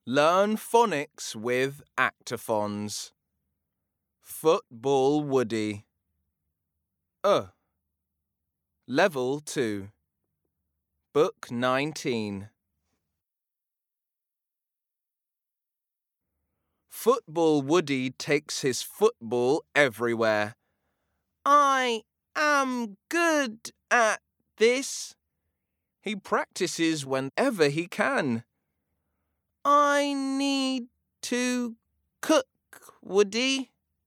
Learn phonics with Actiphons. Football Woody. Level 2. Book 19. Football Woody takes his football everywhere. I am good at this. He practices whenever he can. I need to cook, Woody.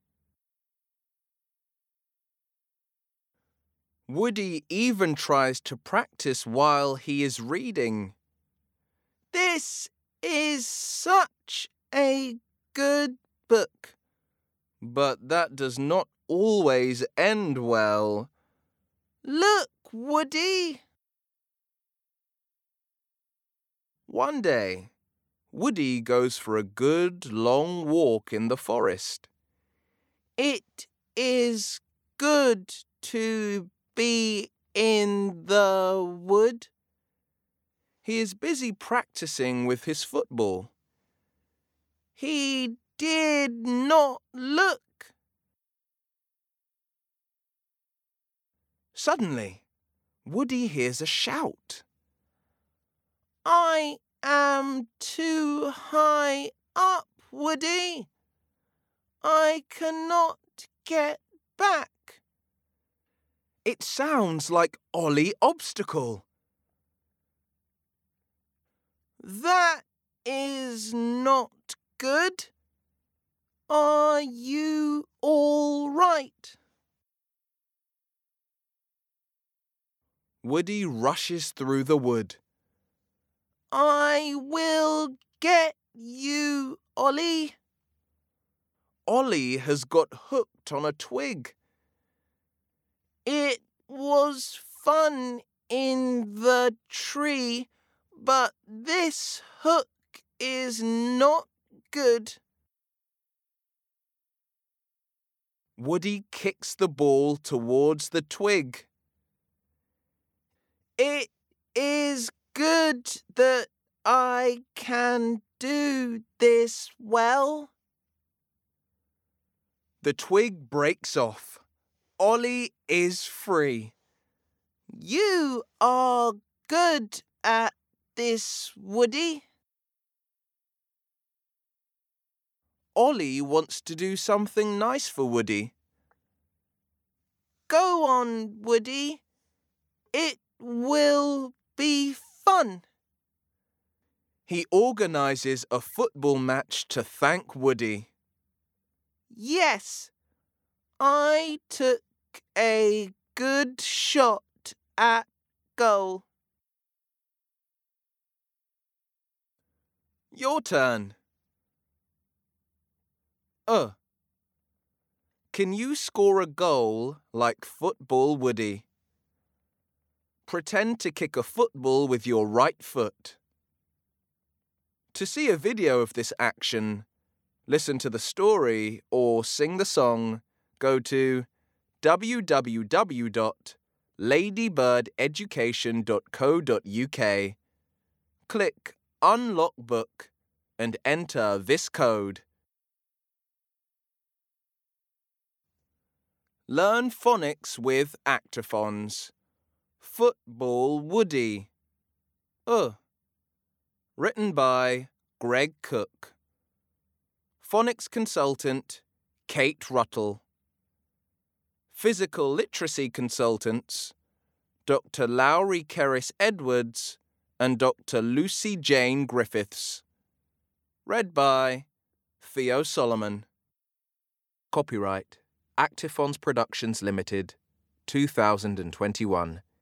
Woody even tries to practice while he is reading. This is such a good book, but that does not always end well. Look, Woody! One day, Woody goes for a good long walk in the forest. It is good to be in the wood. He is busy practicing with his football. He did not look. Suddenly, Woody hears a shout. I am too high up, Woody. I cannot get back. It sounds like Ollie Obstacle. That is not good. Are you all right? Woody rushes through the wood. I will get you, Ollie. Ollie has got hooked on a twig. It was fun in the tree, but this hook is not good. Woody kicks the ball towards the twig. It is good that I can do this well. The twig breaks off. Ollie is free. You are good at this, Woody. Ollie wants to do something nice for Woody. Go on, Woody. It will be fun. He organises a football match to thank Woody. Yes, I took a good shot at goal. Your turn. Can you score a goal like Football Woody? Pretend to kick a football with your right foot. To see a video of this action, listen to the story, or sing the song, go to www.ladybirdeducation.co.uk. Click Unlock Book and enter this code. Learn phonics with Actiphons. Football Woody. Written by Greg Cook. Phonics consultant Kate Ruttle. Physical literacy consultants Dr. Lowry Kerris Edwards and Dr. Lucy Jane Griffiths. Read by Theo Solomon. Copyright Actiphons Productions Limited, 2021.